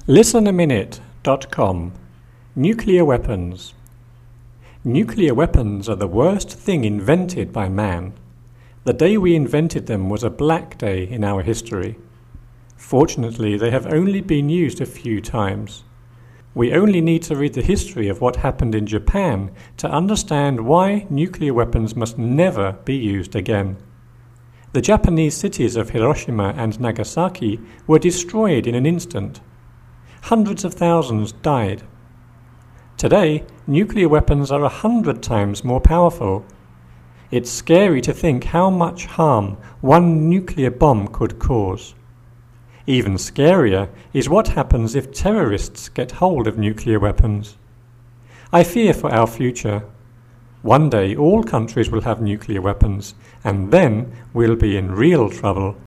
ListenAminute.com. Nuclear weapons. Nuclear weapons are the worst thing invented by man. The day we invented them was a black day in our history. Fortunately, they have only been used a few times. We only need to read the history of what happened in Japan to understand why nuclear weapons must never be used again. The Japanese cities of Hiroshima and Nagasaki were destroyed in an instant. Hundreds of thousands died. Today, nuclear weapons are 100 times more powerful. It's scary to think how much harm one nuclear bomb could cause. Even scarier is what happens if terrorists get hold of nuclear weapons. I fear for our future. One day all countries will have nuclear weapons, and then we'll be in real trouble.